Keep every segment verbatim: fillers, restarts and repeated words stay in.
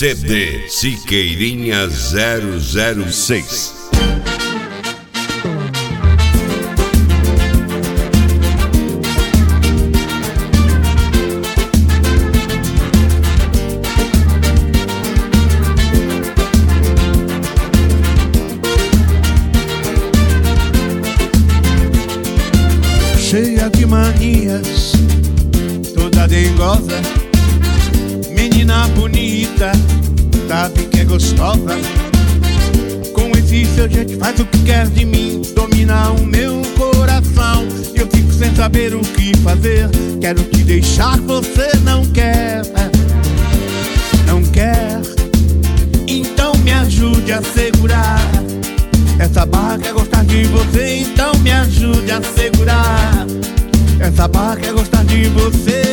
C D Siqueirinha zero zero seis. Cheia de manias, toda dengosa, menina bonita, sabe que é gostosa. Com esse seu jeito faz o que quer de mim, domina o meu coração. Eu fico sem saber o que fazer, quero te deixar, você não quer, não quer. Então me ajude a segurar essa barra, quer gostar de você, então me ajude a segurar essa barra, quer gostar de você.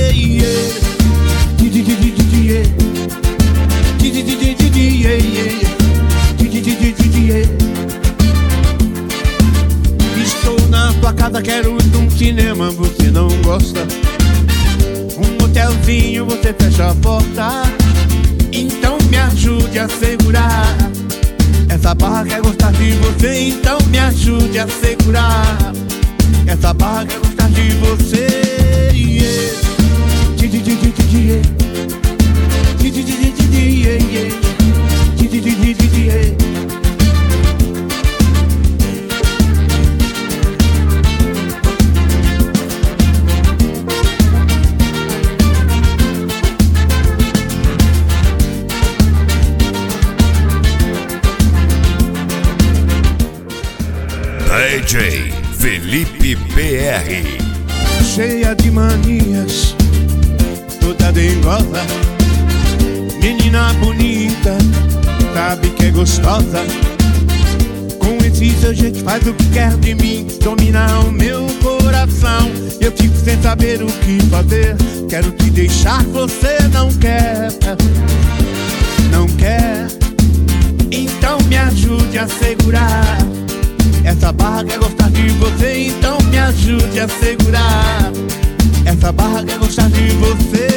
Estou na tua casa, quero ir num cinema, você não gosta. Um motelzinho, você fecha a porta, então me ajude a segurar essa barra, quer gostar de você, então me ajude a segurar essa barra, quer gostar de você. D J Felipe B R. Cheia de manias, toda dengosa, menina bonita, sabe que é gostosa. Com esse seu jeito faz o que quer de mim, domina o meu coração. Eu fico sem saber o que fazer, quero te deixar, você não quer, não quer. Então me ajude a segurar essa barra, quer gostar de você, então me ajude a segurar essa barra, quer gostar de você.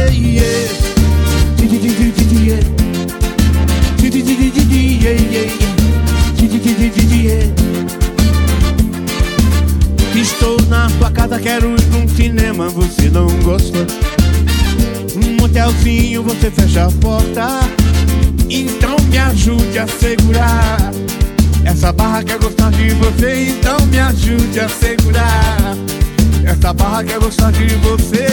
Estou na tua casa, quero ir num cinema, você não gosta. Um motelzinho, você fecha a porta, então me ajude a segurar essa barra, quer gostar de você, então me ajude a segurar essa barra, quer gostar de você.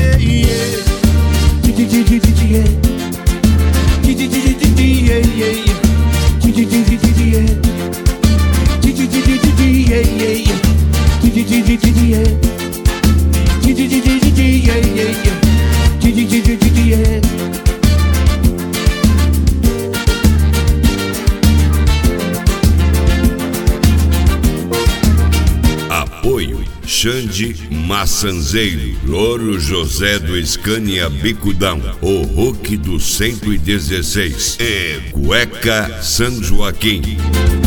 Apoio Xande Maçanzeiro, Louro José do Scania Bicudão, o Hulk do cento e dezesseis e Cueca São Joaquim.